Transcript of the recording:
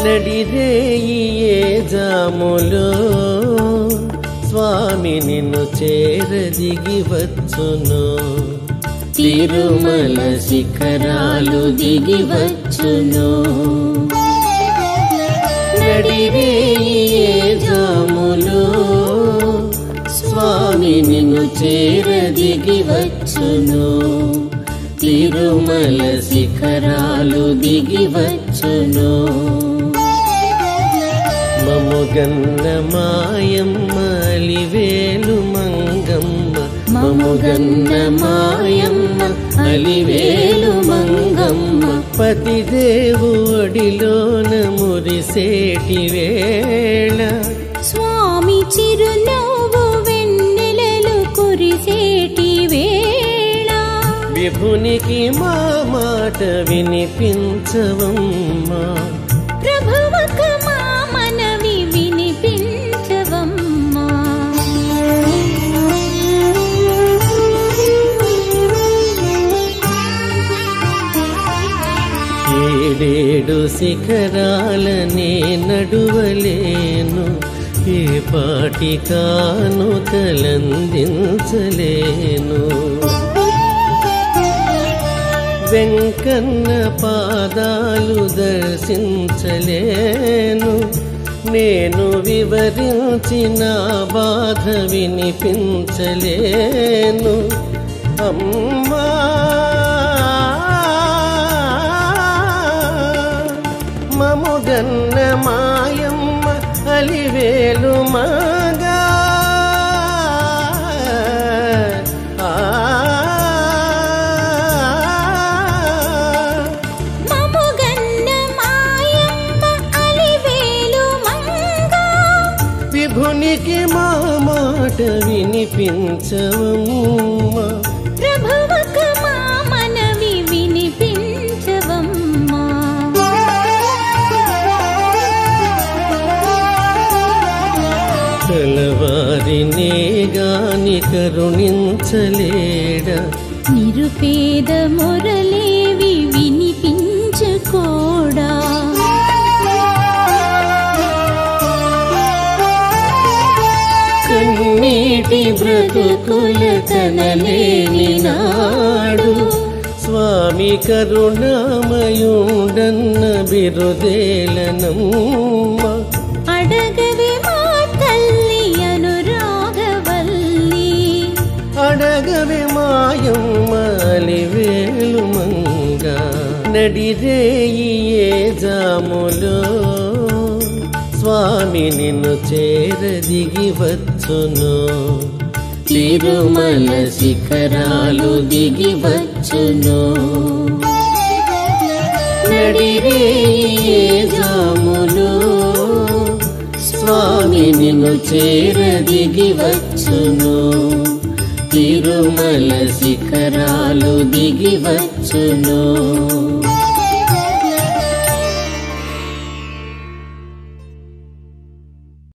నడిరేయి ఏ జాములో స్వామి నిన్ను చేరదిగి వచ్చును, తిరుమల శిఖరాలు దిగి వచ్చును. నడిరేయి ఏ జాములో స్వామి నిన్ను చేరదిగి వచ్చును, తిరుమల శిఖరాలు దిగి వచ్చును. మముగన్న మాయమ్మ అలివేలు మంగమ్మ, మముగన్న మాయమ్మ అలివేలు మంగమ్మ, పతిదేవు ఒడిలోన మురిసేటి వేళ స్వామి చిరునవ్వు వెన్నెలలు కురిసేటి వేళ విభునికి మా మాట వినిపించవమ్మా, ప్రభువుకు మా మనవి వినిపించవమ్మా. ఏడేడు శిఖరాలనే నడువలేను, ఏ పాటి కానుకలందించలేను. వెంకన్న పాదాలు దర్శించలేను, నేను వివరించిన బాధ వినిపించలేను. అమ్మా మముగన్న మాయమ్మ అలివేలు మగా, మముగన్న మాయమ్మ అలివేలు మంగా, విభునికి మా మాట వినిపించవమ్మా, ప్రభువుకు మా మనవి వినిపించవమ్మా. కలవారినే గాని కరుణించలేడా, నిరుపేద మొరలేవి వినిపించుకోడా, కన్నీటి బ్రతుకుల కనలేని నాడు స్వామి కరుణామయుండన్న బిరుదేలనమ్మ. అడగవే మా తల్లి అనురాగవల్లి, అడగవే మాయమ్మ అలివేలు మంగ, నడిరేయి ఏ జాములో స్వామి నిన్ను చేరదిగి వచ్చును, తిరుమల శిఖరాలు దిగి వచ్చును. నడిరేయి ఏ జాములో స్వామి నిన్ను చేరదిగి వచ్చును, తిరుమల శిఖరాలు దిగి వచ్చును.